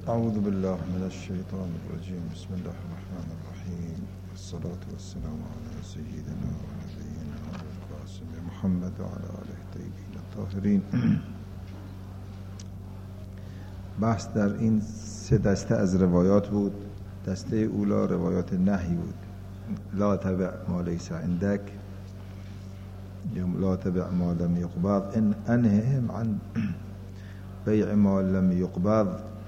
اعوذ بالله من الشیطان الرجیم. بسم الله الرحمن الرحیم. الصلاة والسلام علی سیدنا و نبینا القاسم محمد و علی آله الطیبین الطاهرین. بحث در این سه دسته از روایات بود. دسته اولا روایات نهی بود، لا تبع ما لیس عندک، یا لا تبع ما لم یقبض، انههم عن بیع ما لم یقبض.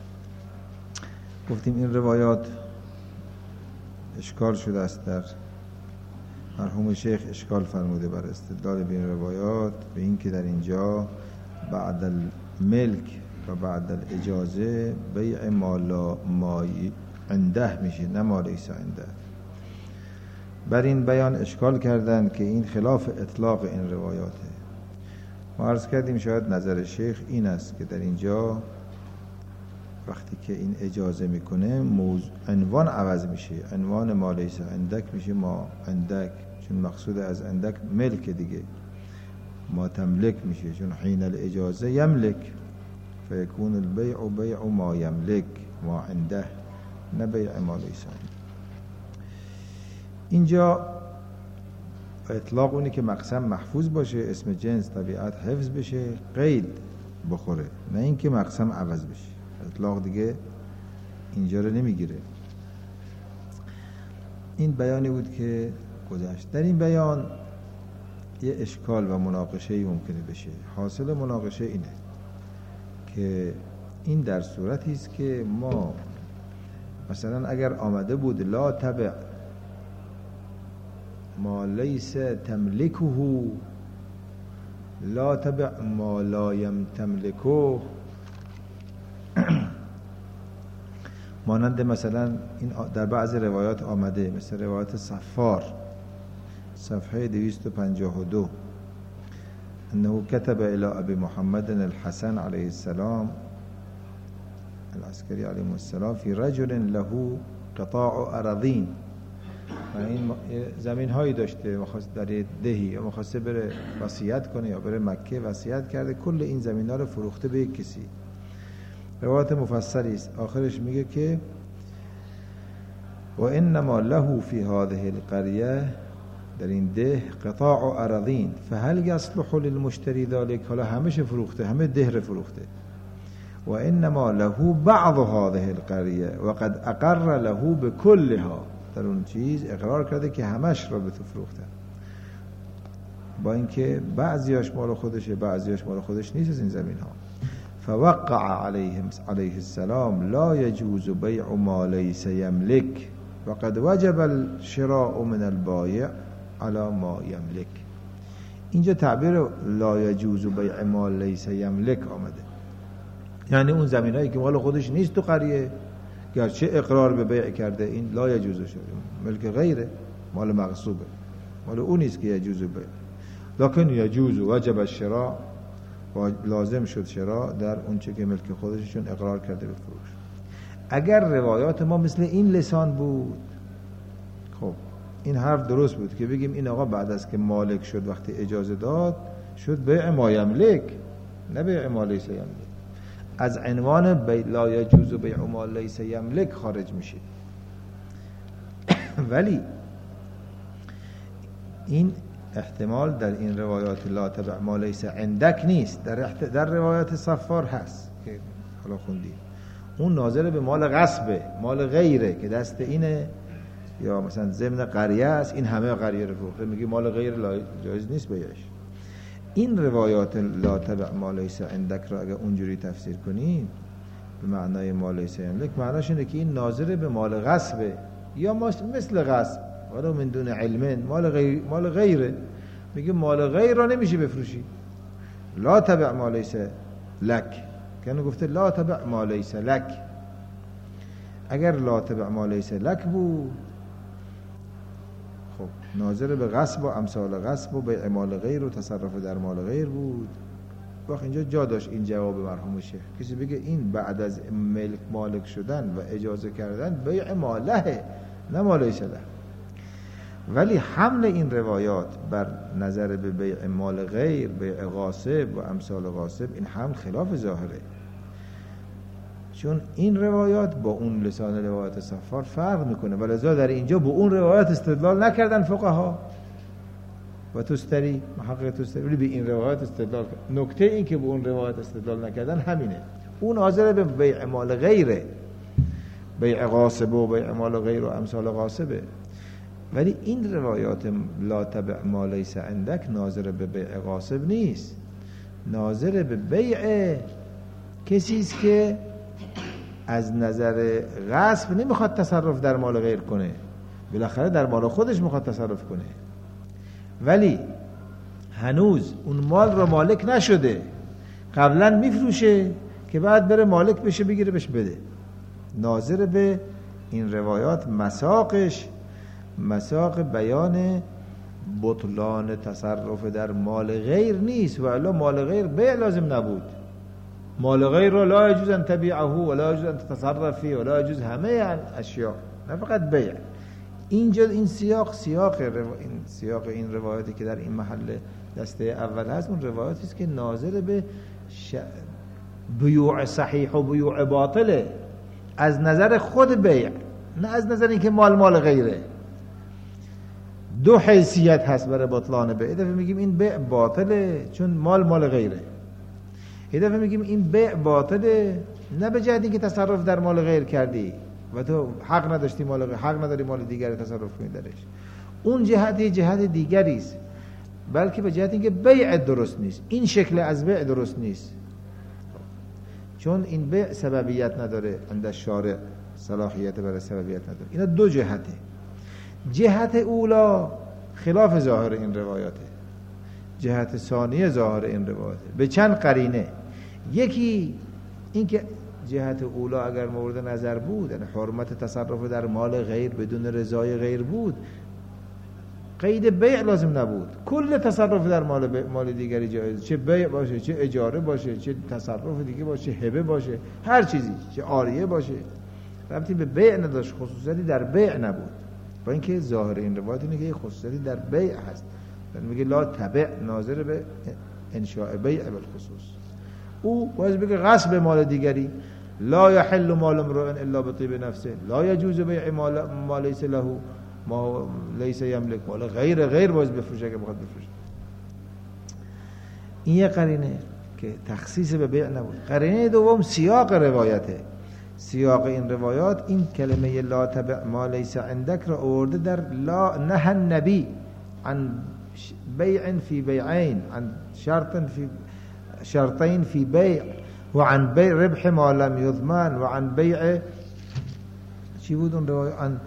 گفتیم این روایات اشکال شده است، در مرحوم شیخ اشکال فرموده بر استدلال به این روایات، به این که در اینجا بعد الملک و بعد الاجازه بیع ما عنده میشه، نه ما لیس عنده. بر این بیان اشکال کردن که این خلاف اطلاق این روایاته. ما عرض کردیم شاید نظر شیخ این است که در اینجا وقتی که این اجازه میکنه عنوان عوض میشه، عنوان ما لیس عندک میشه ما عندک، چون مقصود از عندک ملک دیگه، ما تملک میشه، چون حین الاجازه یملک فیکون البیع بیع ما یملک ما عنده، نه بیع ما لیس عنده. اینجا اطلاق اونی که مقسم محفوظ باشه، اسم جنس طبیعت حفظ بشه، قید بخوره، نه اینکه مقسم عوض بشه. اطلاق دیگه اینجا رو نمیگیره. این بیانی بود که گذشت. در این بیان یه اشکال و مناقشه‌ای ممکنه بشه. حاصل مناقشه اینه که این در صورتی است که ما مثلا اگر آمده بود لا تبع ما لیس تملکه، لا تبع ما لا تملکه، مانند مثلا این در بعض روایات آمده، مثل روایت صفار صفحه 252 انه كتب الى ابي محمد الحسن علیه السلام العسکری علیه السلام فی رجل له قطاع اراضین، و این زمین هایی داشته، مخواست در دهی یا مخواسته بره وصیت کنه یا بره مکه وصیت کرده، کل این زمین ها رو فروخته به یک کسی. روایت مفصلی است، آخرش میگه که و انما له فی هذه القريه، در این ده قطاع اراضین فهل یصلح للمشتری ذلك، حالا همش فروخته، همه ده رو فروخته. و انما له بعض هذه القريه وقد اقر له بكلها، در اون چیز اقرار کرده که همش رو به تو فروخته، با اینکه بعضیاش مال خودشه بعضیاش مال خودش نیست از این زمین ها. فوقع علیه السلام لا يجوز بیع ما لیس یملک وقد وجب الشراء من البایع على ما یملک. اینجا تعبیر لا يجوز بیع ما لیس یملک آمده، یعنی اون زمین هایی که مال خودش نیست تو قریه، گرچه اقرار به بیع کرده، این لا يجوز شد، ملک غیره، مال مغصوبه، مال اون نیست که يجوز بیع، لکن يجوز وجب الشراء، لازم شد شراء در اون چه که ملک خودشون اقرار کرده به فروش. اگر روایات ما مثل این لسان بود، خب این حرف درست بود که بگیم این آقا بعد از که مالک شد وقتی اجازه داد شد بیع ما یملک، نه بیع ما لیس یملک، از عنوان لا یجوز بیع ما لیس یملک خارج میشه. ولی این احتمال در این روایات لا تبع ما لیس عندک نیست، در روایات صفار هست که حالا خوندیم، اون ناظر به مال غصبه، مال غیره که دست اینه، یا مثلا ضمن قریه است، این همه قریه رو فروخته، میگه مال غیر جایز نیست بیعش. این روایات لا تبع ما لیس عندک را اگر اونجوری تفسیر کنیم به معنای ما لیس یملک، معناش اینه که این ناظر به مال غصبه، یا مثل غصب ولو من دون علم، مال غیره، میگه مال غیر را نمیشه بفروشی. لا تبع ما لیس لک، کنه گفته لا تبع ما لیس لک. اگر لا تبع ما لیس لک بود، خب ناظر به غصب و امثال غصب و بیع مال غیر و تصرف در مال غیر بود. وقت اینجا جا داشت این جواب مرحوم شیخ، کسی بگه این بعد از مالک شدن و اجازه کردن بیع ماله، نه ما لیس له. ولی حمل این روایات بر نظر به بیع مال غیر، بیع غاصب و امثال غاصب، این حمل خلاف ظاهره. چون این روایات با اون لسان روایات صفار فرق میکنه، ولذا در اینجا با اون روایات استدلال نکردن فقها و توستری محقق توستری، ولی به این روایات استدلال کرد. نکته این که به اون روایات استدلال نکردن همینه، اون حاضر به بیع مال غیره، بیع غاصب و بیع مال غیر و امثال غاصبه، ولی این روایات لا تبع ما لیس عندک ناظر به بیع غاصب نیست، ناظر به بیع کسی است که از نظر غصب نمیخواد تصرف در مال غیر کنه، بالاخره در مال خودش میخواد تصرف کنه، ولی هنوز اون مال رو مالک نشده، قبلا میفروشه که بعد بره مالک بشه بگیره بهش بده. ناظر به این روایات مساقش مساق بیان بطلان تصرف در مال غیر نیست، و الا مال غیر بیع لازم نبود. مال غیر را لا يجوز ان تبيعه ولا يجوز ان تتصرف فيه ولا يجوز همه اشیاء، نه فقط بیع. اینجا این سیاق این روایاتی که در این محل دسته اول هست، اون روایاتی است که ناظر به بیوع صحیح و بیوع باطله از نظر خود بیع، نه از نظر اینکه مال غیره. دو حیثیت هست برای بطلان بیع. یه دفعه میگیم این بیع باطله چون مال غیره، یه دفعه میگیم این بیع باطله نه به جهت اینکه تصرف در مال غیر کردی و تو حق نداشتی مال غیر، حق نداری مال دیگر تصرف کنی درش، اون جهت دیگری است، بلکه به جهت اینکه بیع درست نیست، این شکل از بیع درست نیست، چون این بیع سببیت نداره، عند شارع صلاحیت برای سببیت نداره. اینا دو جهته. جهت اولا خلاف ظاهر این روایاته، جهت ثانیه ظاهر این روایاته به چند قرینه. یکی اینکه جهت اولا اگر مورد نظر بود، یعنی حرمت تصرف در مال غیر بدون رضای غیر بود، قید بیع لازم نبود، کل تصرف در مال دیگری جایز، چه بیع باشه، چه اجاره باشه، چه تصرف دیگه باشه، هبه باشه، هر چیزی، چه عاریه باشه، ربطی به بیع نداشت، خصوصیتی در بیع نبود. با اینکه ظاهر این روایت اینه که یه خصوصیتی در بیع هست، میگه لا تبع ناظر به انشاء بیع بالخصوص. او باید بگه غصب مال دیگری، لا یحل مال امرئ الا بطیب نفسه، لا یجوز بیع ما لیس له ما لیس یملک، مال غیر باید بفروشه که بخواد بفروشه. این یه قرینه که تخصیص به بیع نبود. قرینه دوم سیاق روایته. سیاق این روایات این کلمه لا تبع ما لیس عندک را آورده در لا نهى النبی عن بیع فی بیعین، عن شرطین فی بیع، و عن بیع ربح ما لم یضمن، و عن بیع چی بود اون روایت، عن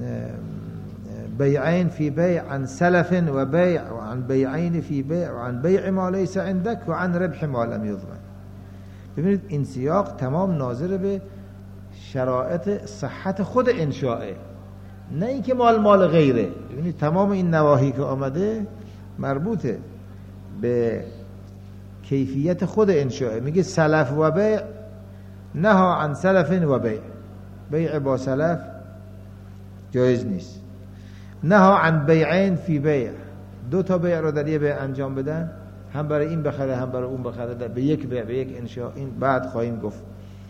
بیعین فی بیع، عن سلف و بیع، و عن بیعین فی بیع، و عن بیع ما لیس عندک، و عن ربح ما لم یضمن. ببینید این سیاق تمام ناظر به شرایط صحت خود انشاءه، نه اینکه مال غیره. ببینید تمام این نواهی که آمده مربوطه به کیفیت خود انشاءه. میگه سلف و بیع، نها عن سلف و بیع، بیع با سلف جایز نیست. نها عن بیعین فی بیع، دو تا بیع رو در یه بیع انجام بدن، هم برای این بخره هم برای اون بخره، به یک بیع به یک انشاء. این بعد خواهیم گفت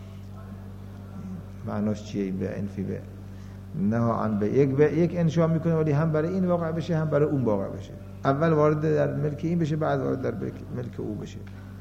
معناش چیه این بیع فی بیع. نها عن بیع، یک انشاء میکنه ولی هم برای این واقع بشه هم برای اون واقع بشه، اول وارد در ملک این بشه بعد وارد در ملک او بشه.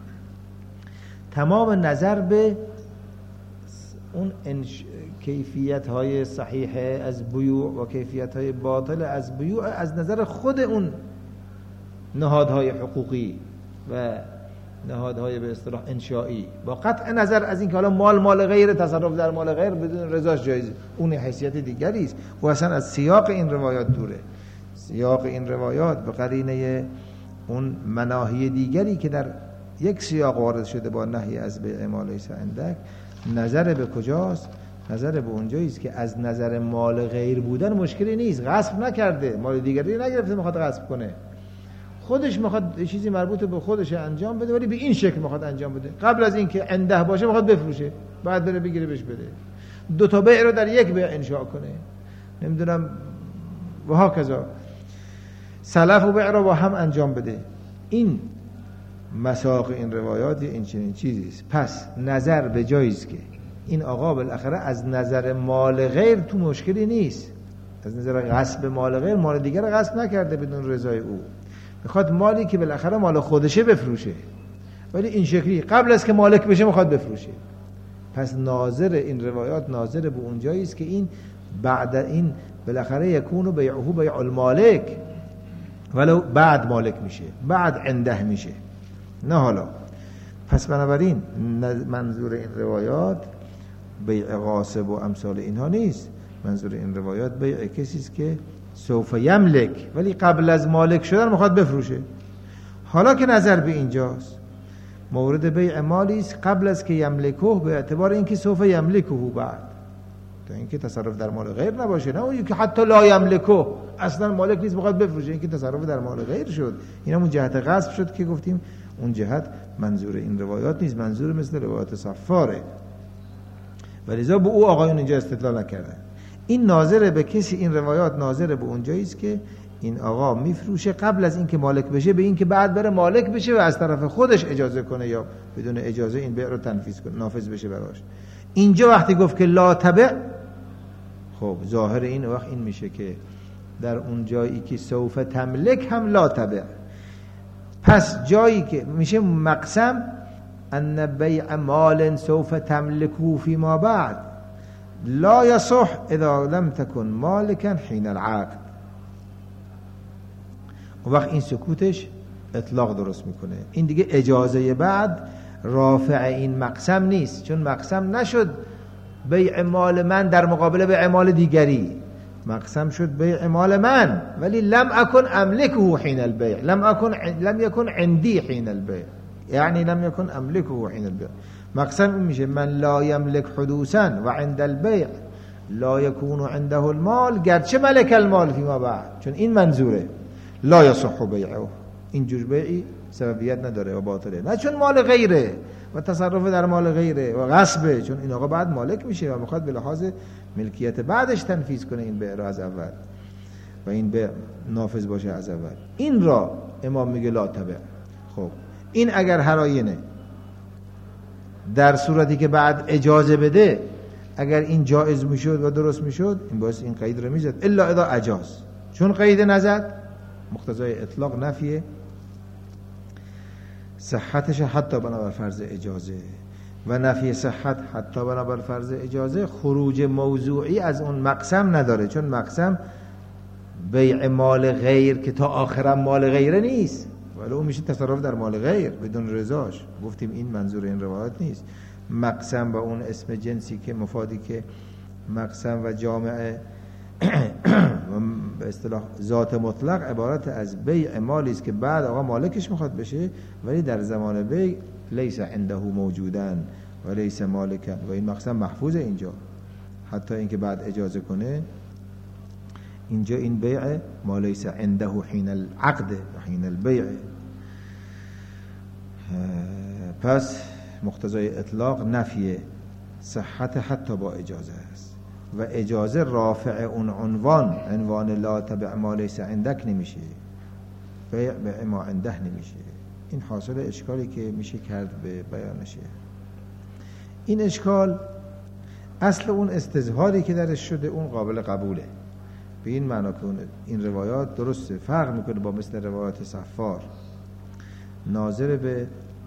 تمام نظر به اون کیفیت های صحیحه از بیوع و کیفیت های باطل از بیوع از نظر خود اون نهادهای حقوقی و نهادهای به اصطلاح انشائی، با قطع نظر از اینکه حالا مال غیر، تصرف در مال غیر بدون رضاش جایز، اون حیثیت دیگری است و اصلا از سیاق این روایات دوره. سیاق این روایات به قرینه اون مناهی دیگری که در یک سیاق وارد شده با نهی از بیع ما لیس عندک، نظر به کجاست؟ نظر به اونجایی است که از نظر مال غیر بودن مشکلی نیست، غصب نکرده، مال دیگری نگرفته میخواد غصب کنه، خودش میخواد چیزی مربوط به خودش انجام بده ولی به این شکل میخواد انجام بده، قبل از اینکه عنده باشه میخواد بفروشه، بعد بره بگیره بهش بده، دو تا بیع رو در یک بیع انشاء کنه، نمیدونم و هاکذا سلف و بیع رو با هم انجام بده. این مساق این روایات این چنین چیزی است. پس نظر به جایی است که این آقا بالاخره از نظر مال غیر تو مشکلی نیست، از نظر غصب مال غیر، مال دیگر رو غصب نکرده بدون رضای او، میخواد مالی که بالاخره مال خودشه بفروشه، ولی این شکلی قبل از که مالک بشه میخواد بفروشه. پس ناظر این روایات ناظر به اونجایی است که این بعد این بالاخره یکون بیعه بیع المالک، ولو بعد مالک میشه، بعد عنده میشه، نه حالا. پس بنابراین منظور این روایات بیع غاصب و امثال اینها نیست. منظور این روایات بیع کسی است که سوف یملک، ولی قبل از مالک شدن میخواد بفروشه. حالا که نظر به اینجاست، مورد بیع مالی است قبل از که یملکه، به اعتبار اینکه سوف یملکه بعد، تا اینکه تصرف در مال غیر نباشه، نه اون که حتی لا یملکه، اصلا مالک نیست میخواد بفروشه، اینکه تصرف در مال غیر شد. این همون جهت غصب شد که گفتیم اون جهت منظور این روایات نیست، منظور مثل روایات صفاره. ولذا به او آقایون اینجا استدلال نکردن. این ناظر به کسی، این روایات ناظر به اونجایی است که این آقا میفروشه قبل از اینکه مالک بشه، به اینکه بعد بره مالک بشه و از طرف خودش اجازه کنه یا بدون اجازه این بیع رو تنفیذ کنه، نافذ بشه براش. اینجا وقتی گفت که لا تبع، خب ظاهر این وقت این میشه که در اون جایی که سوف تملک هم لا تبع. پس جایی که میشه مقسم ان بیع مال سوف تملکه فيما بعد لا يصح اذا لم تكن مالكا حين العقد. و وقت این سکوتش اطلاق درست میکنه. این دیگه اجازه بعد رافع این مقسم نیست، چون مقسم نشد بیع مال من در مقابل بیع مال دیگری، مقسم شد بیع مال من، ولی لم اکن املکه حین البیع، لم یکن عندی حین البیع، یعنی لم یکن املکه حین البیع. مقسم این میشه من لا یملک حدوثا و عند البیع لا یکون عنده المال گرچه ملک المال فیما بعد، چون این منظوره لا یصح بیعه، این جور بیعی سببیت نداره و باطله، نه چون مال غیره و تصرف در مال غیره و غصبه، چون این آقا بعد مالک میشه و میخواد به لحاظ ملکیت بعدش تنفیذ کنه این بیع را از اول و این بیع نافذ باشه از اول. این را امام میگه لا تبع. خب این اگر هراینه در صورتی که بعد اجازه بده، اگر این جایز میشد و درست میشد، این باعث این قید رو میزد الا اذا اجاز، چون قید نزد مقتضای اطلاق نفیه صحتش حتی بنابر فرض اجازه، و نفی صحت حتی بنابر فرض اجازه خروج موضوعی از اون مقسم نداره، چون مقسم بیع مال غیر که تا آخرم مال غیره نیست، ولی اون میشه تصرف در مال غیر بدون رضاش. گفتیم این منظور این روایت نیست. مقسم با اون اسم جنسی که مفادی که مقسم و جامعه به اصطلاح ذات مطلق عبارت از بیع مالی است که بعد آقا مالکش میخواد بشه، ولی در زمان بیع لیس عنده موجودن و لیس مالکا، و این مقسم محفوظه اینجا، حتی اینکه بعد اجازه کنه اینجا این بیع ما لیس عنده حین العقد و حین البیع. پس مقتضای اطلاق نفی صحت حتی با اجازه است، و اجازه رافع اون عنوان لا تبع ما لیس عندک نمیشه، بیع به ما عنده نمیشه. این حاصل اشکالی که میشه کرد به بیانشه. این اشکال اصل اون استظهاری که درش شده اون قابل قبوله، به این معنا که این روایات درسته فرق میکنه با مثل روایات صفار ناظر به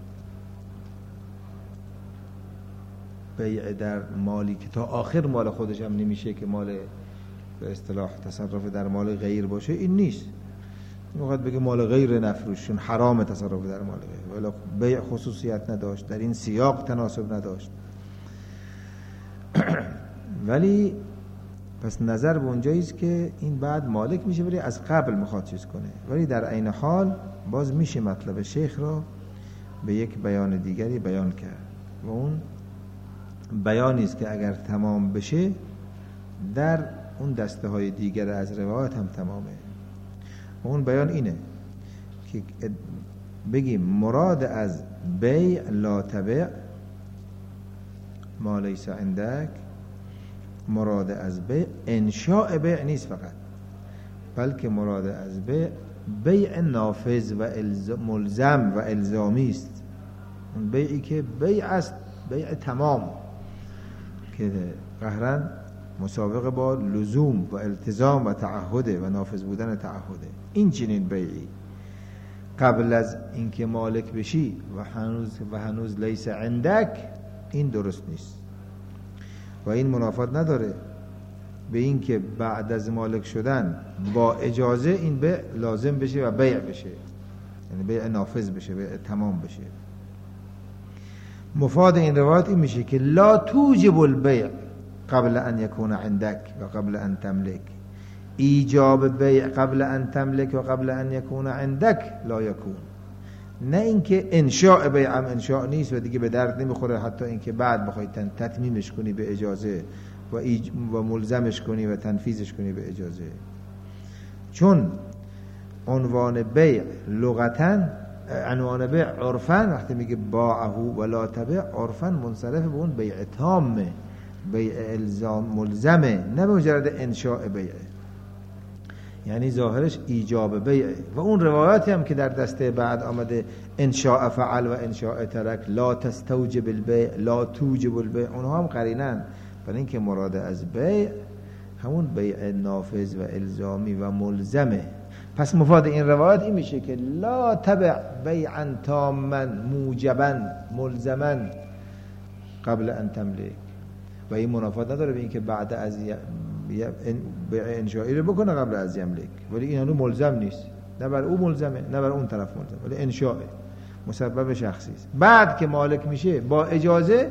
بیع در مالی که تا آخر مال خودش هم نمیشه که مال به اصطلاح تصرف در مال غیر باشه، این نیست. میخواد بگه مال غیر نفروش چون حرام تصرف در مال غیر، ولی بیع خصوصیت نداشت، در این سیاق تناسب نداشت. ولی پس نظر به اونجایی است که این بعد مالک میشه ولی از قبل میخواد چیز کنه، ولی در عین حال باز میشه مطلب شیخ را به یک بیان دیگری بیان کرد، و اون بیانی است که اگر تمام بشه در اون دسته های دیگر از روایات هم تمامه. و اون بیان اینه که بگیم مراد از بیع لا تبع ما لیس عندک، مراد از بیع انشاء بیع نیست فقط، بلکه مراد از بیع نافذ و ملزم و الزامی است. اون بیعی که بیع است، بیع تمام، که قهرن مسابقه با لزوم و التزام و تعهده و نافذ بودن تعهده. این چنین بیعی قبل از اینکه مالک بشی و هنوز لیس عندک، این درست نیست و این منافات نداره به این که بعد از مالک شدن با اجازه این بیع لازم بشه و بیع بشه، یعنی بیع نافذ بشه، بیع تمام بشه. مفاد این روایت این میشه که لا توجب البیع قبل ان یکون عندک و قبل ان تملک. ایجاب بیع قبل ان تملک و قبل ان یکون عندک لا یکون. نه اینکه انشاء بیع هم انشاء نیست و دیگه به درد نمیخوره، حتی اینکه بعد بخوای تتمیمش کنی به اجازه و ملزمش کنی و تنفیذش کنی به اجازه. چون عنوان بیع لغتاً، عنوان بیع عرفاً وقتی میگه باعه ولا تبع، عرفاً منصرف به اون بیع تامه، بیع الزام ملزمه، نه به مجرد انشاء بیعه، یعنی ظاهرش ایجاب بیعه. و اون روایاتی هم که در دسته بعد آمده انشاء فعل و انشاء ترک، لا تستوجب البیع لا توجب البیع، اونها هم قرینن برای اینکه مراد از بیع همون بیع نافذ و الزامی و ملزمه. پس مفاد این روایت این میشه که لا تبع بیعا تاما موجبا ملزما قبل ان تملک، و این منافات نداره به این که بعد از بیع انشائی رو بکنه قبل از یملک، ولی این هنوز ملزم نیست، نه بر او ملزمه نه بر اون طرف ملزمه، ولی انشاء مسبب شخصی است. بعد که مالک میشه با اجازه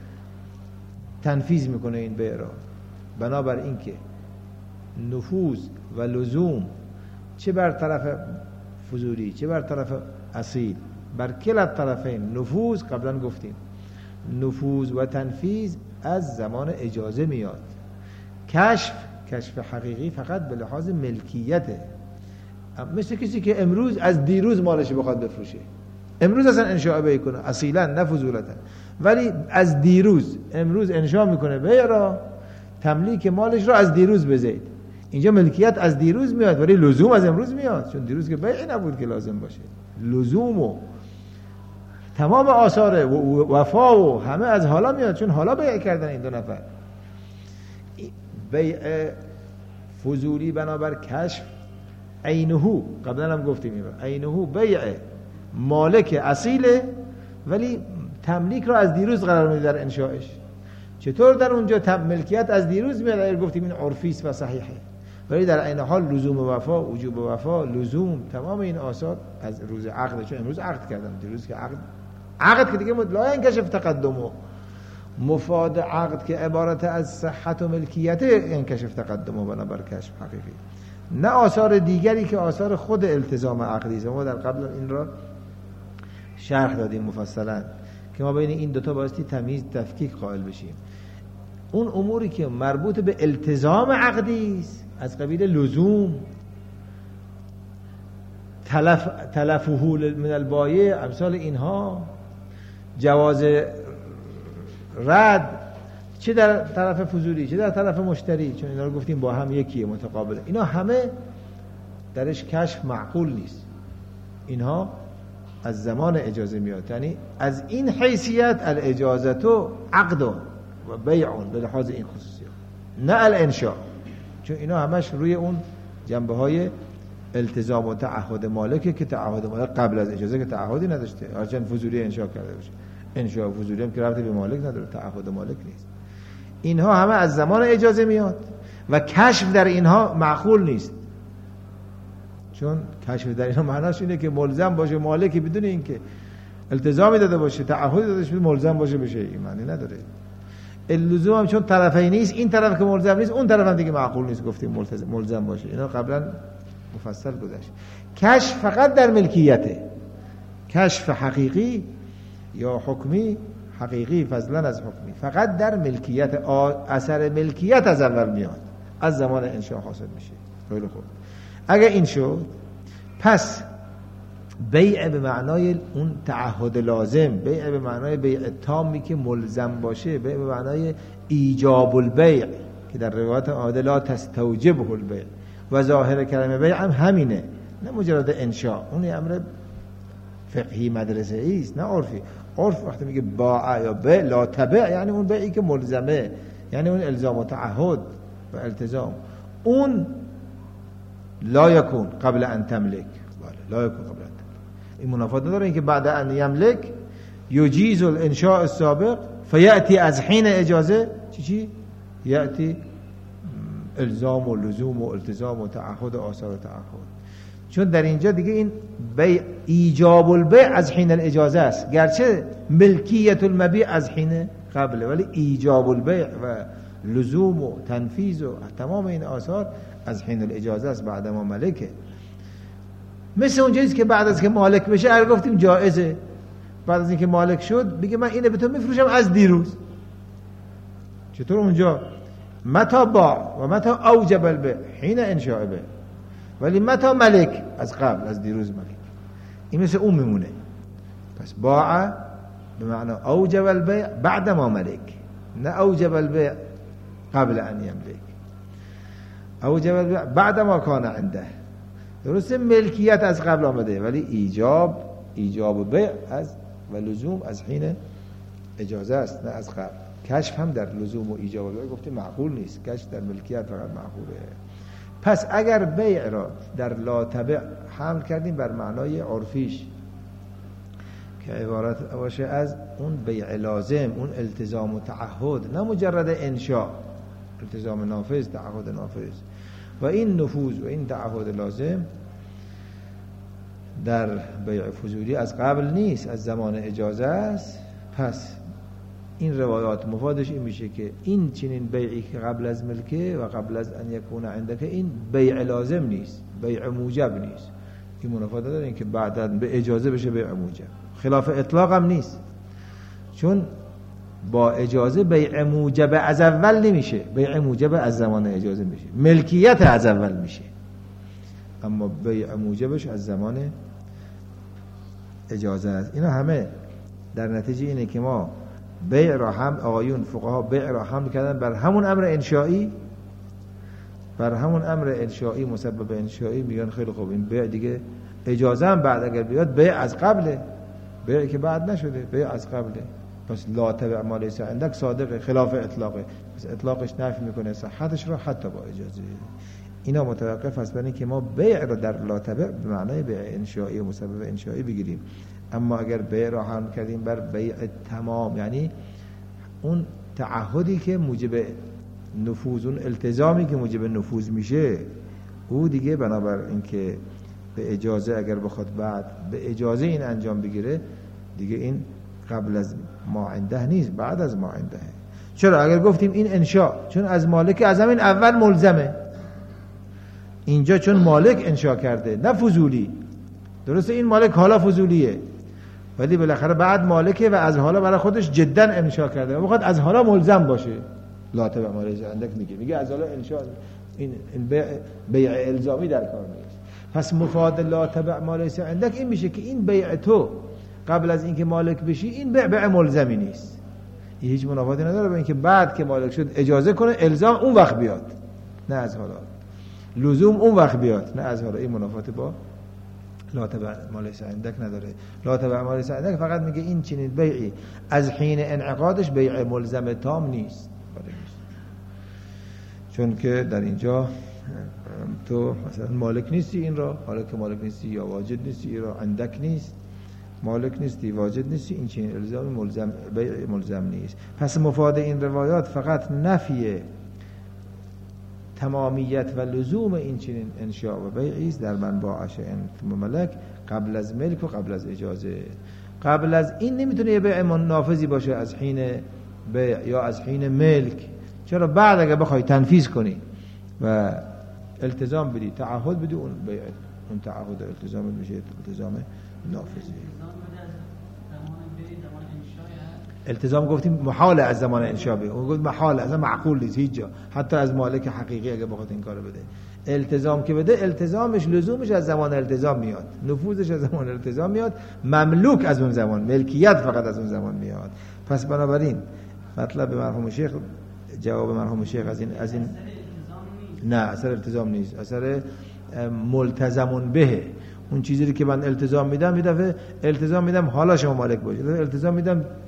تنفیذ میکنه این بیع را، بنابر این که نفوذ و لزوم چه بر طرف فضولی چه بر طرف اصیل، بر کلا طرفین نفوذ، قبلا گفتیم نفوذ و تنفیذ از زمان اجازه میاد. کشف حقیقی فقط به لحاظ ملکیته، مثل کسی که امروز از دیروز مالش بخواد بفروشه، امروز اصلا انشاء بیع کنه اصیلا نه فضولتا، ولی از دیروز امروز انشاء میکنه بیع را، تملیک مالش را از دیروز بزید. اینجا ملکیت از دیروز میاد ولی لزوم از امروز میاد، چون دیروز که بیعی نبود که لازم باشه. لزوم و تمام آثار وفا و همه از حالا میاد، چون حالا بیع کردن این دو نفر. بیع فضولی بنابر کشف عینهو، قبلا هم گفتیم عینهو بیع مالک اصیله ولی تملیک را از دیروز قرار میده در انشاءش. چطور در اونجا ملکیت از دیروز میاد؟ اگر گفتیم این عرفی است و صحیحه، ولی در عین حال لزوم وفا، وجوب وفا، لزوم، تمام این آثار از روز عقد، چون امروز عقد کردم، دیروز که عقد که دیگه لا انکشف تقدمه، مفاد عقد که عبارت از صحت و ملکیت انکشف تقدمه بنابر کشف حقیقی، نه آثار دیگری که آثار خود التزام عقدی است. ما در قبل این را شرح دادیم مفصلا که ما بین این دوتا بایستی تمیز تفکیک قائل بشیم. اون اموری که مربوط به التزام عقدی است از قبیل لزوم، تلفه من البایع، امثال اینها، جواز رد، چه در طرف فضولی چه در طرف مشتری، چون اینا رو گفتیم با هم یکیه، متقابله، اینا همه درش کشف معقول نیست. اینها از زمان اجازه میاد، یعنی از این حیثیت الاجازتو عقد و بیعون به لحاظ این خصوصیات، نه الانشاء، چون اینا همش روی اون جنبه های التزام و تعهد مالکه که تعهد مالک قبل از اجازه که تعهدی نداشته، هرچند فضولی انشاء کرده باشه. انشاء فضولی هم که ربطی به مالک نداره، تعهد مالک نیست. اینها همه از زمان اجازه میاد و کشف در اینها معقول نیست، چون کشف در اینها معناش اینه که ملزم باشه مالکی بدون اینکه التزامی داده باشه، تعهدی داده باشه ملزم باشه بشه، این معنی نداره. اللزوم هم چون طرفی نیست، این طرف که ملزم نیست اون طرف هم دیگه معقول نیست گفتیم ملزم باشه. اینا قبلا مفصل گذشت. کشف فقط در ملکیته، کشف حقیقی یا حکمی، حقیقی فضلا از حکمی، فقط در ملکیت، اثر ملکیت از اول میاد، از زمان انشاء حاصل میشه. خیلی خوب، اگه این شد پس بیع به معنای اون تعهد لازم، بیع به معنای بیع تامی که ملزم باشه، بیع به معنای ایجاب البیع که در روایت آمده لا تستوجبه البیع، و ظاهر کلمه بیع هم همینه، نه مجرد انشاء، اون امر فقهی مدرسه ایست نه عرفی. عرف وقتی میگه باع یا بیع لا تبع، یعنی اون بیعی که ملزمه، یعنی اون الزام و تعهد و التزام اون لا یکون قبل ان تملک، لا یکون قبل ان تملک. این منافات نداره اینکه بعد ان یملک یجیز الانشاء السابق فیأتی از حین اجازه چی یأتی الزام و لزوم و التزام و تعهد و آثار و تعهد. چون در اینجا دیگه این بیع ایجاب البیع از حین الاجازه است، گرچه ملکیت المبیع از حین قبله، ولی ایجاب البیع و لزوم و تنفیذ و تمام این آثار از حین الاجازه است بعد ما ملکه. مثل اونجاییست که بعد از که مالک بشه اگر گفتیم جائزه، بعد از اینکه مالک شد بگه من اینو به تو میفروشم از دیروز. چطور اونجا متى باع و متى اوجب البيع حين انشاء بیع، ولی متى ملک از قبل، از دیروز ملک. این مثل اون میمونه. پس باع به معنی اوجب البيع بعد ما ملک، نه اوجب البيع قبل ان یملک. اوجب البيع بعد ما کان عنده. درسته ملکیت از قبل آمده، ولی ایجاب بیع از و لزوم از حین اجازه است، نه از قبل. کشف هم در لزوم و ایجاب بیع گفتیم معقول نیست، کشف در ملکیت فقط معقوله. پس اگر بیع را در لا تبع حمل کردیم بر معنای عرفیش که عبارت باشه از اون بیع لازم، اون التزام و تعهد، نه مجرد انشاء، التزام نافذ، تعهد نافذ، و این نفوذ و این تعهد لازم در بیع فضولی از قبل نیست، از زمان اجازه است. پس این روایات مفادش این میشه که این چنین بیعی که قبل از ملکه و قبل از ان یکون عندك این بیع لازم نیست، بیع موجب نیست. این منافات داره این که بعدا به اجازه بشه بیع موجب، خلاف اطلاق هم نیست. چون با اجازه بیع موجب از اول نمیشه، بیع موجب از زمان اجازه میشه، ملکیت از اول میشه، اما بیع موجبش از زمان اجازه است. اینا همه در نتیجه اینه که ما بیع را هم آقایون فقها بیع را حمل کردن بر همون امر انشایی، بر همون امر انشایی مسبب انشایی. میگن خیلی خوب این بیع دیگه اجازه هم بعد اگر بیاد بیع از قبله، بیعی که بعد نشده بیع از قبله. پس لا تبع ما لیس عندك صادقه، خلاف اطلاقه. پس اطلاقش نفی میکنه صحتش را حتی با اجازه. اینا متوقف است بر اینکه ما بیع را در لا تبع به معنای بیع انشایی و مسبب انشایی بگیریم. اما اگر بیع را حمل کردیم بر بیع تمام، یعنی اون تعهدی که موجب نفوذ، اون التزامی که موجب نفوذ میشه، او دیگه بنابر اینکه به اجازه اگر بخواد بعد به اجازه این انجام بگیره، دیگه این قبل از ما عنده نیست، بعد از ما عنده. چرا؟ اگر گفتیم این انشاء چون از مالک از همین اول ملزمه، اینجا چون مالک انشاء کرده نه فضولی. درسته این مالک حالا فضولیه، ولی بالاخره بعد مالکه و از حالا برای خودش جدا انشاء کرده و بخواد از حالا ملزم باشه. لا تبع ما لیس عندك میگه از حالا انشاء، این بیع الزامی در کار نیست. پس مفاد لا تبع ما لیس عندك این میشه که این بیع تو قبل از اینکه مالک بشی این بیع ملزمی نیست. این هیچ منافاتی نداره با اینکه بعد که مالک شد اجازه کنه، الزام اون وقت بیاد نه از حالا، لزوم اون وقت بیاد نه از حالا. این منافات با لا تبع ما لیس عندك نداره. لا تبع ما لیس عندك فقط میگه این چنین بیعی از حین انعقادش بیع ملزم تام نیست، چون که در اینجا تو مثلا مالک نیستی این را، حالا که مالک نیستی یا واجد نیستی این را، عندك نیست، مالک نیستی واجد نیستی، این چنین الزام ملزم بیع ملزم نیست. پس مفاد این روایات فقط نفی تمامیت و لزوم این چنین انشاء و بیعی است در من با عشاء ملک قبل از ملک و قبل از اجازه. قبل از این نمیتونه یه بیع نافذی باشه از حین بیع یا از حین ملک. چرا؟ بعد اگه بخوای تنفیذ کنی و التزام بدی، تعهد بدی، اون بیع، اون تعهد التزام میشه التزام نافذی. التزام گفتیم محال از زمان انشاء بیه، اون گفت محال، اصلا معقول نیست هیچ جا، حتی از مالک حقیقی اگه بخواد این کارو بده. التزام که بده، التزامش لزومش از زمان التزام میاد، نفوذش از زمان التزام میاد، مملوک از اون زمان، ملکیت فقط از اون زمان میاد. پس بنابراین مطلب مرحوم شیخ، جواب مرحوم شیخ از این نه اثر التزام نیست، اثر ملتزمون به. اون چیزی که من التزام میدم، یه دفعه التزام میدم حالا شما مالک باشید، التزام میدم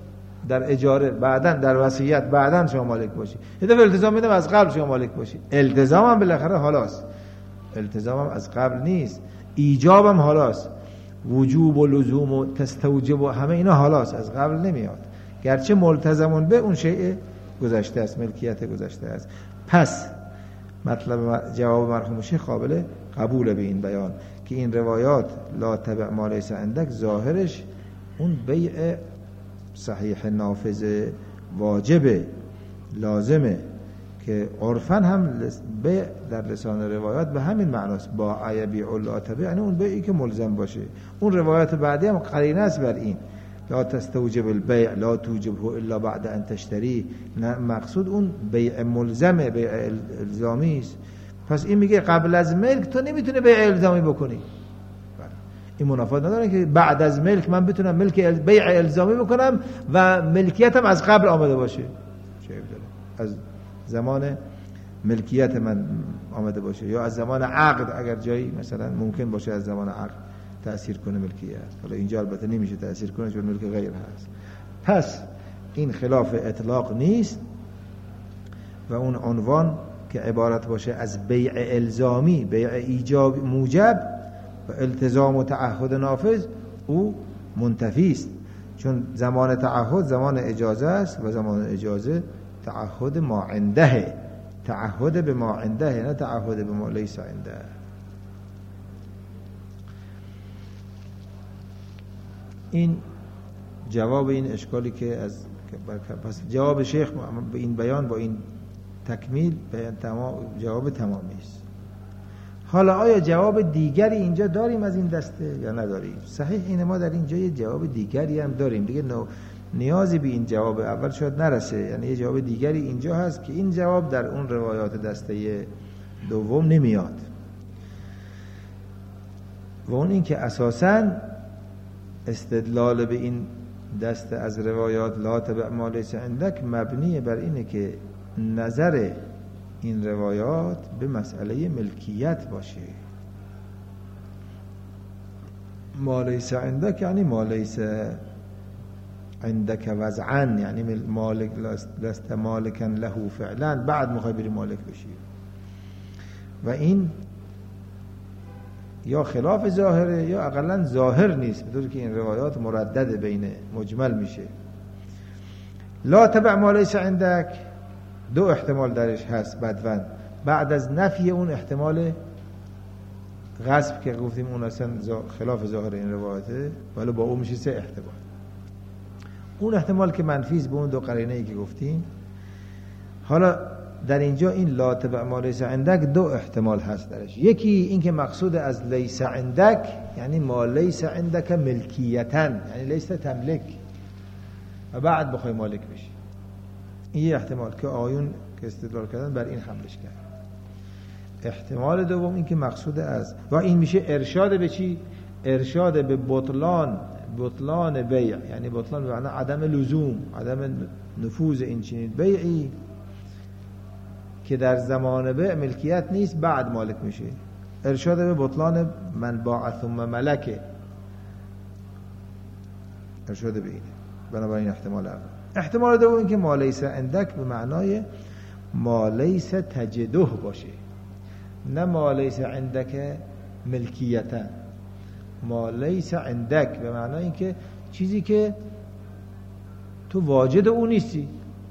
در اجاره بعداً در وصیت بعداً شما مالک باشی، یه دفعه التزام میدم از قبل شما مالک باشی. التزامم بالاخره حالاست، التزامم از قبل نیست، ایجابم حالاست، وجوب و لزوم و تستوجب و همه اینا حالاست، از قبل نمیاد، گرچه ملتزمون به اون شیء گذشته است، ملکیت گذشته است. پس مطلب جواب مرحوم شیخ قابل قبول به این بیان که این روایات لا تبع ما لیس عندک ظاهرش اون بیع صحیح نافذ واجب لازمه که عرفاً هم بیع در لسان روایات به همین معناست، با بیع لا تبع، یعنی اون بیعی که ملزم باشه. اون روایات بعدی هم قرینه است بر این، لا تستوجب البيع لا توجبه الا بعد ان تشتری، نه مقصود اون بیع ملزمه، بیع الزامی است. پس این میگه قبل از ملک تو نمیتونه بیع الزامی بکنی، این منافات نداره که بعد از ملک من بتونم ملک بیع الزامی بکنم و ملکیتم از قبل آمده باشه. چه داره؟ از زمان ملکیت من آمده باشه یا از زمان عقد، اگر جایی مثلا ممکن باشه از زمان عقد تأثیر کنه ملکیت. حالا اینجا البته نمیشه تأثیر کنه چون ملک غیر هست. پس این خلاف اطلاق نیست و اون عنوان که عبارت باشه از بیع الزامی، بیع ایجاب موجب و التزام و تعهد نافذ، او منتفی است، چون زمان تعهد زمان اجازه است و زمان اجازه تعهد ما عنده، تعهد به ما عنده، نه تعهد به ما لیس عنده. این جواب این اشکالی که از پس جواب شیخ به این بیان با این تکمیل جواب تمامی است. حالا آیا جواب دیگری اینجا داریم از این دسته یا نداریم؟ صحیح اینه ما در اینجا یه جواب دیگری هم داریم دیگه، نیازی به این جواب اول شاید نرسه، یعنی یه جواب دیگری اینجا هست که این جواب در اون روایات دسته دوم نمیاد و اون این که اساساً استدلال به این دسته از روایات لا تبع ما لیس عندک مبنی بر اینه که نظر این روایات به مسئله ملکیت باشه. ما لیس عندک یعنی ما لیس عندک وضعا، یعنی مالک لست مالکا له فعلا، بعد میخوای بری مالک بشی و این یا خلاف ظاهره یا اقلا ظاهر نیست، به طوری که این روایات مردد بین مجمل میشه. لا تبع ما لیس عندک دو احتمال درش هست بدون، بعد از نفی اون احتمال غصب که گفتیم اون اصلا خلاف ظاهر این روایته، ولی با اون میشه سه احتمال. اون احتمال که منفیز به اون دو قرینه ای که گفتیم. حالا در اینجا این لا تبع ما لیس عندک دو احتمال هست درش، یکی این که مقصود از لیس عندک یعنی ما لیس عندک ملکیتن، یعنی لیس تملک و بعد بخوای مالک بشی. این یه احتمال که آیون که استدلال کردن بر این حملش کرد. احتمال دوم این که مقصود از و این میشه ارشاد به چی؟ ارشاد به بطلان بیع، یعنی بطلان به معنی عدم لزوم، عدم نفوذ این چنین بیعی که در زمان بیع ملکیت نیست بعد مالک میشه. ارشاد به بطلان من باع ثم ملکه، ارشاد به اینه. بنابراین احتمال اول. احتمال دوم این که ما لیس عندک به معنای ما لیس تجده باشه، نه ما لیس عندک ملکیتا. ما لیس عندک به معنای این که چیزی که تو واجد اون نیستی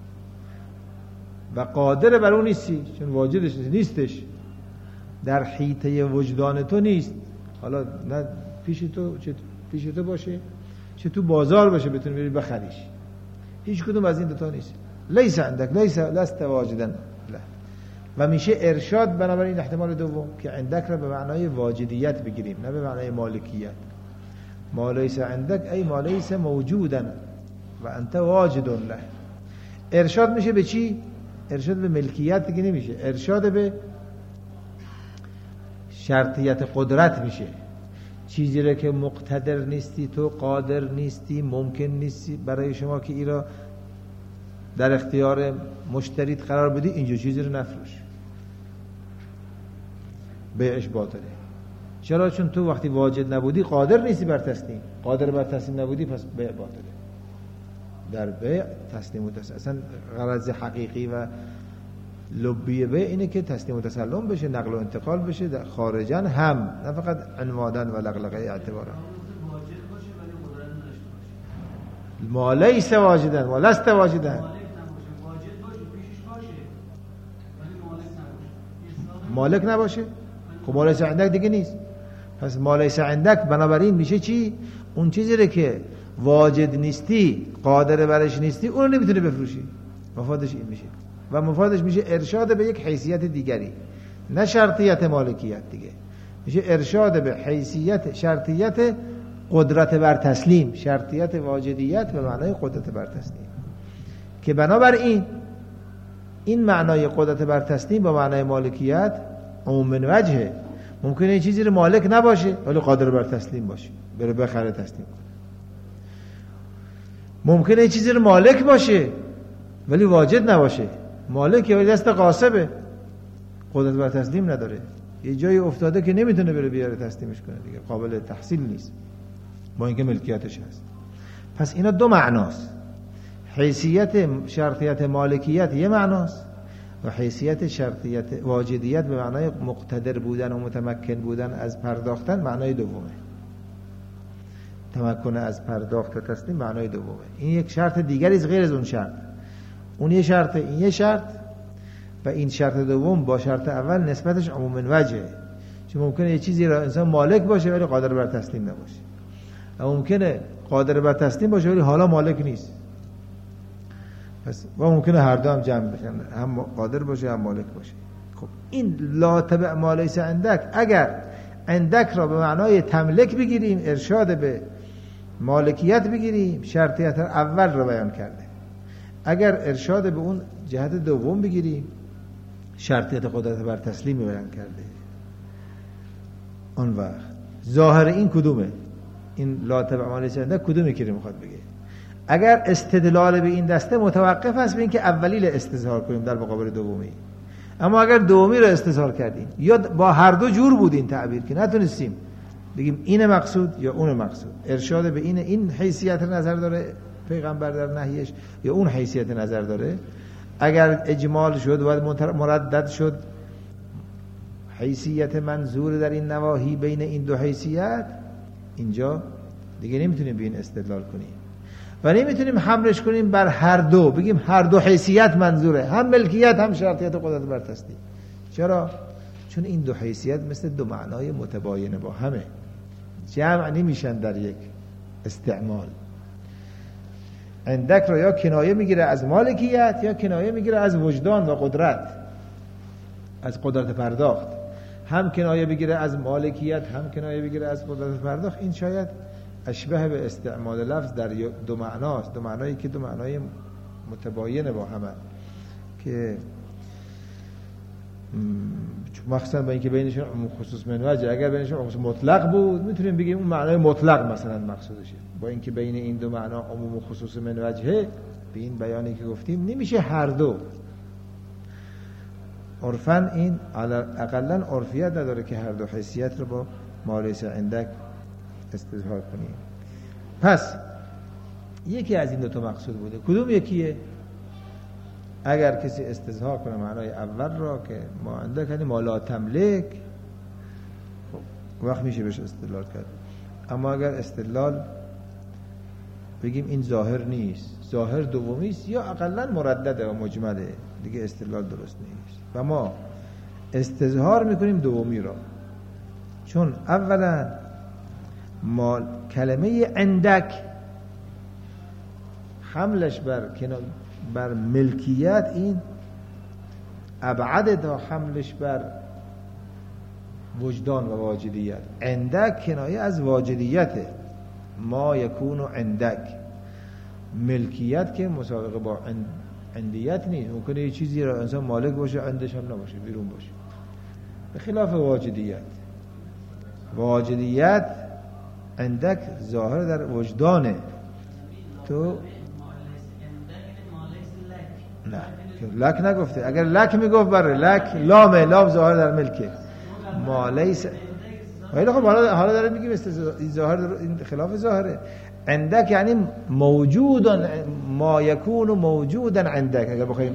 و قادر بر اون نیستی، چون واجدش نیستش، در حیطه وجدان تو نیست. حالا نه پیش تو باشه چه تو بازار باشه بتونی بری بخریش، هیچ کدوم از این دوتا نیست. لیس عندک، لست واجدا، لا. و میشه ارشاد بنابراین احتمال دوم که عندک را به معنای واجدیت بگیریم، نه به معنای مالکیت. ما لیس عندک ای ما لیس موجودا و انت واجد له. ارشاد میشه به چی؟ ارشاد به ملکیت دیگه نمیشه، ارشاد به شرطیت قدرت میشه. چیزی را که مقتدر نیستی تو، قادر نیستی، ممکن نیستی برای شما که ای را در اختیار مشتریت قرار بدی، اینجا چیزی رو نفروش، بیعش باطله. چرا؟ چون تو وقتی واجد نبودی قادر نیستی بر تسلیم، قادر بر تسلیم نبودی، پس بیع باطله. در بیع تسلیم و تسلیم. اصلا غرض حقیقی و لبی بیع اینه که تسلیم و تسلم بشه، نقل و انتقال بشه در خارجا هم، نه فقط عنوانن و لغلقه اعتبارا. ما لیس واجدن ما لست واجدن، مالک نباشه. خب ما لیس عندک دیگه نیست. پس ما لیس عندک بنابراین میشه چی؟ اون چیزی رو که واجد نیستی، قادر برش نیستی، اون رو نمیتونه بفروشی. مفادش این میشه و مفادش میشه ارشاد به یک حیثیت دیگری، نه شرطیت مالکیت دیگه، میشه ارشاد به حیثیت شرطیت قدرت بر تسلیم، شرطیت واجدیت به معنای قدرت بر تسلیم، که بنابراین این معنای قدرت بر تسلیم با معنای مالکیت عموم من وجهه. ممکنه این چیزی رو مالک نباشه ولی قادر بر تسلیم باشه، بره بخره تسلیم کنه. ممکنه این چیزی رو مالک باشه ولی واجد نباشه، مالکه ولی دست قاسبه، قدرت بر تسلیم نداره، یه جایی افتاده که نمیتونه بره بیاره تسلیمش کنه دیگه، قابل تحصیل نیست با اینکه ملکیتش هست. پس اینا دو معناست، حیثیت شرطیت مالکیت یه معناست و حیثیت شرطیت واجدیت به معنای مقتدر بودن و متمکن بودن از پرداختن معنای دومه. تمکن از پرداخت و تسلیم معنای دومه. این یک شرط دیگری غیر از اون شرط، اون یه شرط، این یه شرط، و این شرط دوم با شرط اول نسبتش عموم من وجهه. چون ممکنه یه چیزی را انسان مالک باشه ولی قادر بر تسلیم نباشه، و ممکنه قادر بر تسلیم باشه ولی حالا مالک نیست. پس و ممکنه هر دو هم جمع بشن، هم قادر باشه هم مالک باشه. خب این لا تبع ما لیس عندک، اگر عندک را به معنای تملک بگیریم، ارشاد به مالکیت بگیریم، شرطیت اول را بیان کرده. اگر ارشاد به اون جهت دوم بگیریم، شرطیت قدرت بر تسلیم بیان کرده. اون وقت ظاهر این کدومه؟ این لا تبع ما لیس عندک کدومه که میخواد بگه؟ اگر استدلال به این دسته متوقف است به اینکه اولی را استظهار کنیم در مقابل دومی، اما اگر دومی را استظهار کردیم یا با هر دو جور بود این تعبیر که نتونستیم بگیم این مقصود یا اون مقصود، ارشاد به این حیثیت نظر داره پیغمبر در نهیش یا اون حیثیت نظر داره، اگر اجمال شد و مردد شد حیثیت منظور در این نواحی بین این دو حیثیت، اینجا دیگه نمیتونیم به این استدلال کنیم و نمیتونیم حملش کنیم بر هر دو، بگیم هر دو حیثیت منظوره، هم ملکیت هم شرطیت قدرت بر تسلیم. چرا؟ چون این دو حیثیت مثل دو معنای متباین با همه، جمع نمیشن در یک استعمال. عندک رو یا کنایه میگیره از مالکیت یا کنایه میگیره از وجدان و قدرت، از قدرت پرداخت، هم کنایه بگیره از مالکیت هم کنایه بگیره از قدرت پرداخت. این شاید اشبه به استعمال لفظ در دو معناست، دو معنایی که دو معنای متباین با همه، که مخصوصا با اینکه بینشون عموم خصوص من وجه، اگر بینشون عموم مطلق بود میتونیم بگیم اون معنای مطلق مثلا مقصودشه، با اینکه بین این دو معنا عموم خصوص من وجهه، به این بیانی که گفتیم نمیشه هر دو. عرفاً این اقلاً عرفیت نداره که هر دو حیثیت رو با ما لیس عندک استظهار کنیم. پس یکی از این دو تا مقصود بوده. کدوم یکیه؟ اگر کسی استظهار کنه معنای اول را که ما عندک یعنی ما لا تملک، خب وقت میشه بهش استدلال کرد. اما اگر استدلال بگیم این ظاهر نیست، ظاهر دومی است یا اقلاً مردده و مجمله، دیگه استدلال درست نیست و ما استظهار میکنیم دومی را، چون اولا ما کلمه عندک حملش بر ملکیت این ابعد تا حملش بر وجدان و واجدیت. عندک کنایه از واجدیته، ما یکون عندک، ملکیت که مسابقه با عندیت نیست. ممکنه یه چیزی را انسان مالک باشه عندش هم نباشه، بیرون باشه، به خلاف واجدیت. واجدیت عندک ظاهر در وجدانه. تو نه لک نگفته، اگر لک میگفت بره لک لام ظاهر در ملکه، ما لیس ولی خب حالا داره میگیم ظاهر این خلاف ظاهره. عندك یعنی موجود، ما یکون موجودا عندك. اگر بخوایم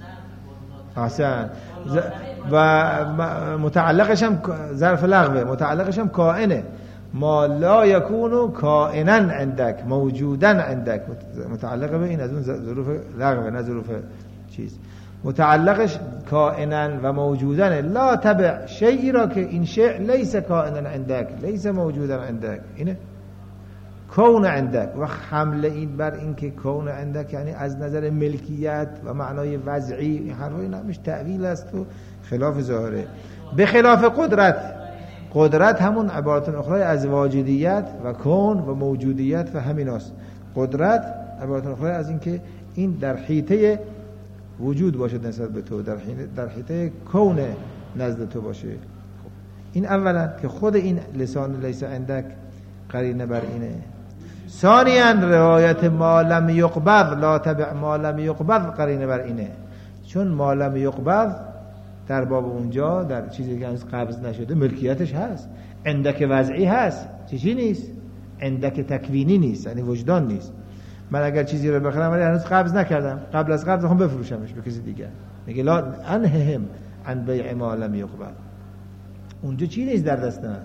احسن و متعلقش هم ظرف لغوه، متعلقش هم کائنه. ما لا یکون کائنا عندك موجودا عندك، متعلق به این از اون ظروف لغوه نه ظروف چیز. متعلقش کائنا و موجودا. لا تبع شیئی را که این شیء لیس کائنا عندك لیس موجودا عندك، اینه کون عندك. و حمل این بر این که کون عندك یعنی از نظر ملکیت و معنای وضعی، این حرفای نمیش تأویل است و خلاف ظاهره. به خلاف قدرت. قدرت همون عبارت اخرى از واجدیت و کون و موجودیت و همیناست. قدرت عبارت اخرى از این که این در حیطه وجود باشه نسبت به تو، در حیطه کون نزد تو باشه. این اولا که خود این لسان لیس عندك قرینه بر اینه. ثانیاً روایت ما لم یقبض لا تبع ما لم یقبض قرینه بر اینه، چون ما لم یقبض در باب اونجا در چیزی که هنوز قبض نشده ملکیتش هست. عندك وضعی هست، چیزی نیست. عندك تکوینی نیست، یعنی وجدان نیست. من اگر چیزی رو بخرم ولی هنوز قبض نکردم، قبل از قبض میخوام بفروشمش به کسی دیگه، میگه لا انهم عن بیع ما لم یقبض. اونجا چی نیست در دست من؟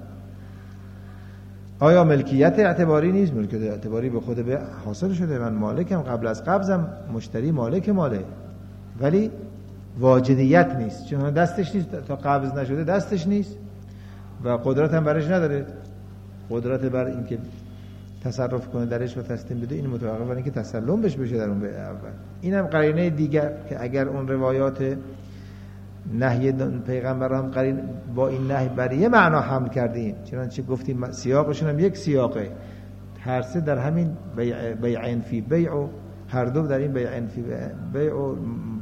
آیا ملکیت اعتباری نیست؟ ملکیت اعتباری به خود به حاصل شده، من مالکم، قبل از قبضم مشتری مالک ماله، ولی واجدیت نیست، چون دستش نیست تا قبض نشده، دستش نیست و قدرت هم برش نداره. قدرت بر این که تصرف کنه درش و تسلیم بده این متوقف بر این که تسلم بشه در اون به اول. این هم قرینه دیگر که اگر اون روایات نهی پیغمبر هم قرین با این نهی بر یه معنا حمل کردیم، چنانچه گفتیم سیاقشون هم یک سیاقه، هر سه در همین بیعین فی بیع و هر دو در این بیعین فی بیع و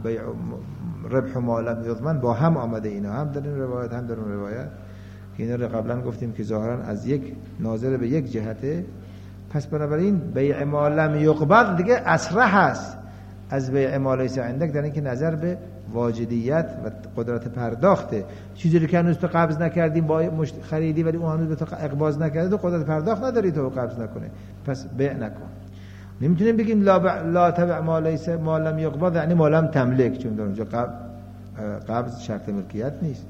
ربح ما لم یضمن با هم آمده. اینا هم در این روایت هم در اون روایت که اینا رو قبلا گفتیم که ظاهرا از یک ناظر به یک جهته. پس بنابراین بیع ما لم یقبض دیگه اصرح هست از بیع ما لیس عندك، در این که نظر به واجدیت و قدرت پرداخته. چیزی رو که هنوز تو قبض نکردیم با خریدی ولی اون هنوز به تو اقباض نکرده، تو قدرت پرداخت نداری تو قبض نکنه، پس بیع نکن. نمیتونیم بگیم لا تبع ما لیس ما لم یقبض یعنی ما لم تملک، چون در اونجا قبض شرط ملکیت نیست.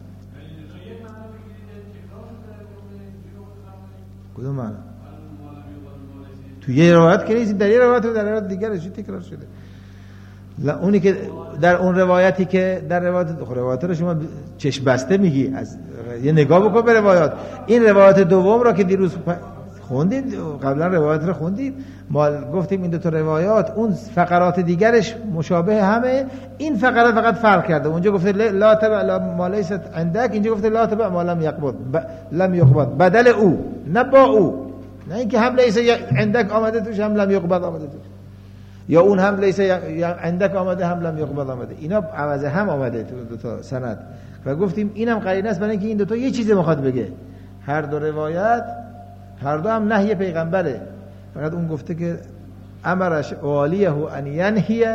کدوم معنی؟ تو یه روایت که نیست، در یه روایت و در روایت دیگرش تکرار شده. اونی که در اون روایتی که در روایت رو شما چشم بسته میگی، از یه نگاه بکن به روایات. این روایت دوم را که دیروز خوندیم، قبلا روایت رو خوندیم، ما گفتیم این دو تا روایات اون فقرات دیگرش مشابه همه، این فقرات فقط فرق کرده. اونجا گفته لا تبع ما لیس عندك، اینجا گفته لا تبع ما لم یقبض لم یقبض، بدل او نه با او، نه اینکه هم لیس عندك آمده توش هم لم یقبض آمده توش، یا اون هم لیس عندك آمده هم لم یقبض آمده، اینا عوض هم آمده تو دو تا سند. و گفتیم اینم قرینه است برای اینکه این دو تا یه چیزی میخواد بگه. هر دو روایت هر دو هم نهی پیغمبره، فقط اون گفته که امرش والیه ان ینهی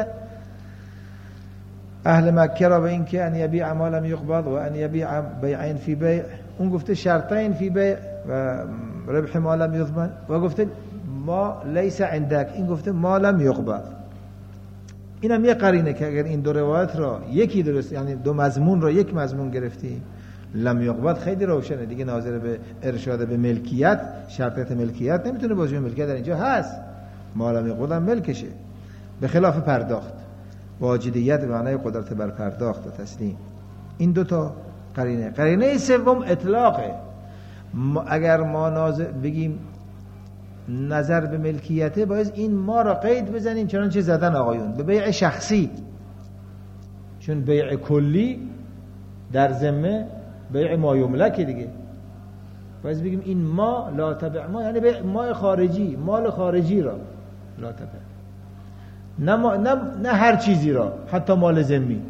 اهل مکه را به این که ان یبیع ما لم یقبض و ان یبیع بیعین فی بیع، اون گفته شرطین فی بیع و ربح ما لم یضمن، و گفته ما لیس عندك، این گفته ما لم یقبض. اینم یه قرینه که اگر این دو روایت را یکی درست، یعنی دو مضمون را یک مضمون گرفتیم، لم یقبض خیلی روشنه دیگه، ناظر به ارشاد به ملکیت، شرطیت ملکیت نمیتونه بازی ملکیت در اینجا هست، ما لم یقبض هم ملکشه، به خلاف پرداخت، واجدیت به معنای قدرت بر پرداخت و تسلیم. این دو تا قرینه. قرینه سوم اطلاقه. اگر ما بگیم نظر به ملکیته، باید این ما را قید بزنیم، چنانچه زدن آقایون به بیع شخصی، چون بیع کلی در ذمه بیع ما یملک دیگه. باید بگیم این ما لا تبع ما یعنی بیع ما خارجی، مال خارجی را لا تبع، نه هر چیزی را، حتی مال ذمی.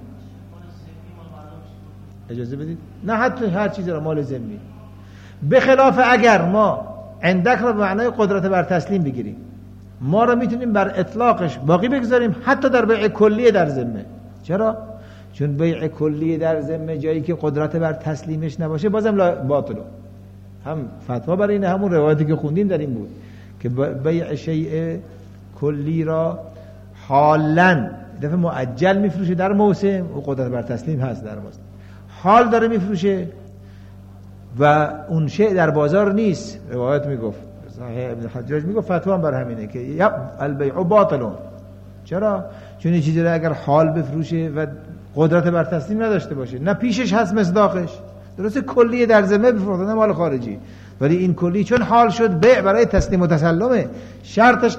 اجازه بدید، نه حتی هر چیزی را، مال ذمی. به خلاف اگر ما عندك را به معنای قدرت بر تسلیم بگیریم، ما را میتونیم بر اطلاقش باقی بگذاریم، حتی در بیع کلی در ذمه. چرا؟ چون بیع کلی در ذمه جایی که قدرت بر تسلیمش نباشه بازم باطله، هم فتوا برای اینه، همون روایتی که خوندیم در این بود که بیع شیء کلی را حالاً دفعه معجل میفروشه در موسم و قدرت بر تسلیم هست در موسم، حال داره میفروشه و اون شیء در بازار نیست. روایت میگفت صحیح ابن حجاج میگفت فتوا هم بر همینه که البیع باطل. چرا؟ چون این چیزی را اگر حال بفروشه و قدرت بر تسلیم نداشته باشه، نه پیشش هست مصداقش، درسته کلیه در ذمه بفروخته نه مال خارجی، ولی این کلی چون حال شد بیع برای تسلیم و تسلمه، شرطش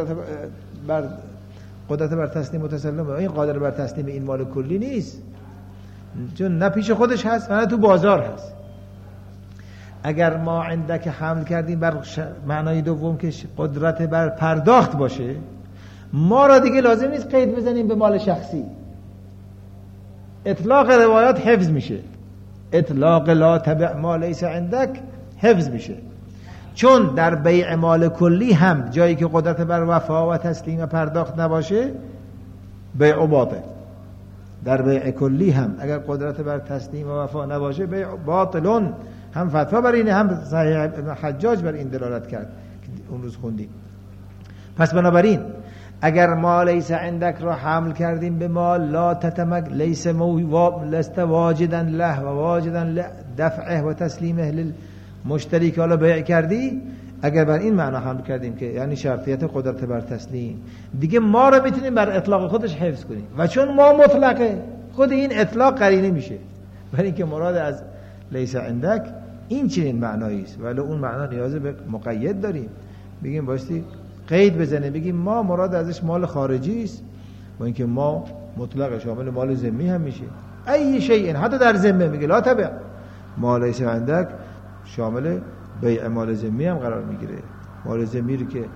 قدرت بر تسلیم و تسلمه. این قادر بر تسلیم این مال کلی نیست، چون نه پیش خودش هست و نه تو بازار هست. اگر ما عندك حمل کردیم بر معنای دوم که قدرت بر پرداخت باشه، ما را دیگه لازم نیست قید بزنیم به مال شخصی. اطلاق روایات حفظ میشه، اطلاق لا تبع ما لیس عندك حفظ میشه، چون در بیع مال کلی هم جایی که قدرت بر وفا و تسلیم و پرداخت نباشه بیع باطل. در بیع کلی هم اگر قدرت بر تسلیم و وفا نباشه بیع باطلون. هم فتوا بر اینه، هم صحیح ابن حجاج بر این دلالت کرد که اون روز خوندیم. پس بنابراین اگر ما لیس عندك را حمل کردیم به ما لا تتمک لیس لست واجدا له و واجدا دفعه و تسلیمه للمشتری که حالا بیع کردی، اگر بر این معنا حمل کردیم که یعنی شرطیت قدرت بر تسلیم، دیگه ما را میتونیم بر اطلاق خودش حفظ کنیم و چون ما مطلقه خود این اطلاق قرینه میشه برای اینکه مراد از لیس عندك این چنین معنایی است، ولی اون معنا نیاز به مقید داریم، بگیم باشی قید بزنه بگیم ما مراد ازش مال خارجی است و اینکه ما مطلق شامل مال ذمی هم میشه. ای شیء حتی در ذمه میگه لا تبع ما لیس عندك شامل بیع مال ذمی هم قرار میگیره. مال ذمی رو که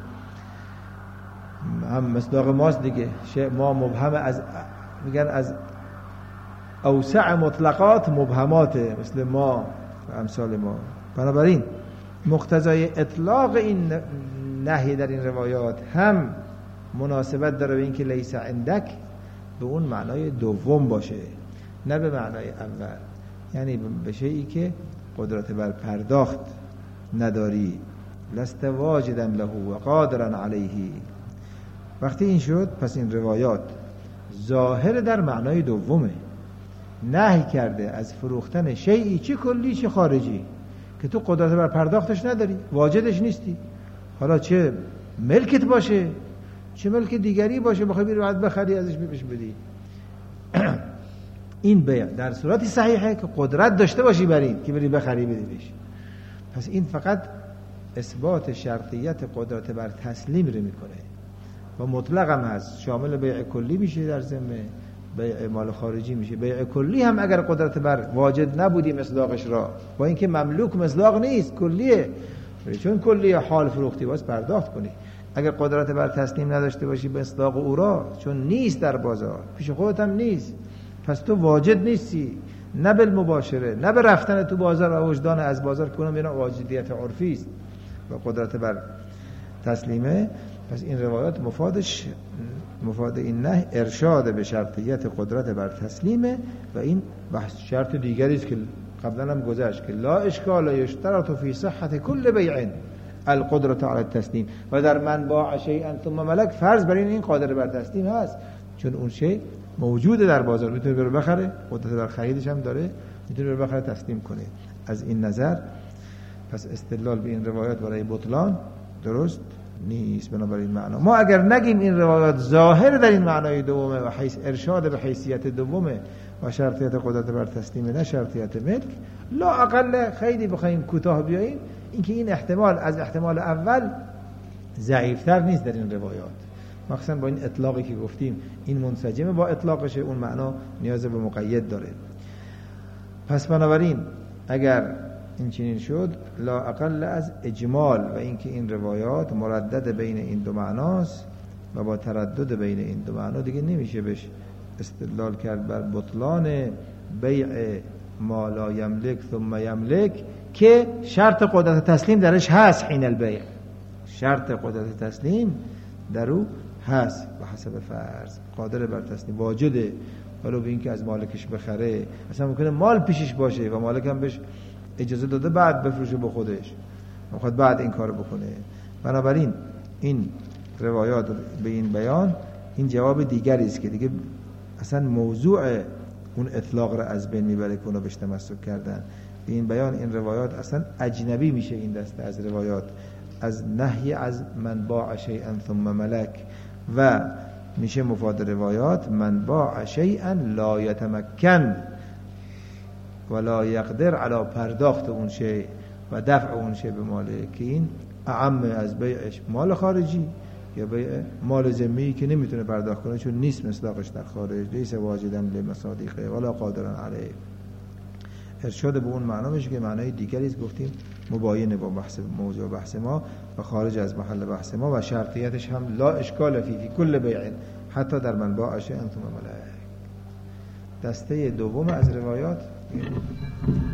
هم مصداق ماست دیگه، ما مبهم از میگن از اوسع مطلقات مبهماته، مثل ما و امثال ما. بنابراین مقتضای اطلاق این نهی در این روایات هم مناسبت داره به اینکه لیس عندك به اون معنای دوم باشه، نه به معنای اول، یعنی به شیئی که قدرت بر پرداخت نداری، لست واجدا له و قادرا علیه. وقتی این شد پس این روایات ظاهر در معنای دومه، نهی کرده از فروختن شیئی چه کلی چه خارجی که تو قدرت بر پرداختش نداری، واجدش نیستی، حالا چه ملکت باشه چه ملک دیگری باشه، بخوای بری بعد بخری ازش بهش بدی. این بیع در صورتی صحیحه که قدرت داشته باشی بر این که بری بخری بدی بهش. پس این فقط اثبات شرطیت قدرت بر تسلیم رو میکنه و مطلق هم هست، شامل بیع کلی میشه در ذمه، بیع مال خارجی میشه. بیع کلی هم اگر قدرت بر واجد نبودی مصداقش را، با اینکه مملوک مصداق نیست کلیه، چون کلیه حال فروختی باز پرداخت کنی. اگر قدرت بر تسلیم نداشته باشی مصداق او را، چون نیست در بازار پیش خودت هم نیست، پس تو واجد نیستی، نه بالمباشره نه به رفتن تو بازار و وجدان از بازار کنم بینا واجدیت عرفی است و قدرت بر تسلیمه. پس این روایات مفاد این نه ارشاد به شرطیت قدرت بر تسلیمه و این بحث شرط دیگری است که قبلا هم گذشت که لا اشکال یشترط فی صحت کل بیع القدرت علی التسلیم و در من باع شیئا ثم ملک فرض بر این قادر بر تسلیم هست، چون اون شی موجوده در بازار، میتونه بره بخره، قدرت بر خریدش هم داره، میتونه بره بخره تسلیم کنه. از این نظر پس استدلال به این روایات برای بطلان درست نیست. بنابراین معنا ما اگر نگیم این روایات ظاهر در این معنای دومه و ارشاد به حیثیت دومه و شرطیت قدرت بر تسلیم نه شرطیت ملک، لا اقل خیلی بخوایم کوتاه بیاییم اینکه این احتمال از احتمال اول ضعیفتر نیست در این روایات، مخصوصا با این اطلاقی که گفتیم این منسجمه با اطلاقشه، اون معنا نیاز به مقید داره. پس بنابراین اگر این چنین شد لا اقل از اجمال و اینکه این روایات مردد بین این دو معناست و با تردد بین این دو معنا دیگه نمیشه بهش استدلال کرد بر بطلان بیع ما لا یملک ثم یملک که شرط قدرت تسلیم درش هست. حین البیع شرط قدرت تسلیم در او هست و حسب فرض قادر بر تسلیم واجده، ولو به اینکه از مالکش بخره، اصلا ممکنه مال پیشش باشه و مالک هم بهش اجازه داده بعد بفروشه به خودش، میخواد بعد این کارو بکنه. بنابراین این روایات به این بیان این جواب دیگری است که دیگه اصلا موضوع اون اطلاق را از بین میبره که اونا بهش تمسک کردن. به این بیان این روایات اصلا اجنبی میشه، این دسته از روایات از نهی از من باع شیئا ثم ملک و میشه مفاد روایات من باع شیئا لا یتمکن ولا یقدر علی پرداخت اون شیء و دفع اون شیء به مالک، که این اعم از بیعش مال خارجی یا بیع مال ذمی که نمیتونه پرداخت کنه چون نیست مصداقش در خارج، لیس واجدا لمصادیقه ولا قادرا علیه. ارشاد به اون معنا میشه که معنای دیگری است، گفتیم مباین با بحث موضوع بحث ما و خارج از محل بحث ما و شرطیتش هم لا اشکال فی کل بیع حتی در من باع شیئا ثم ملک. دسته دوم از روایات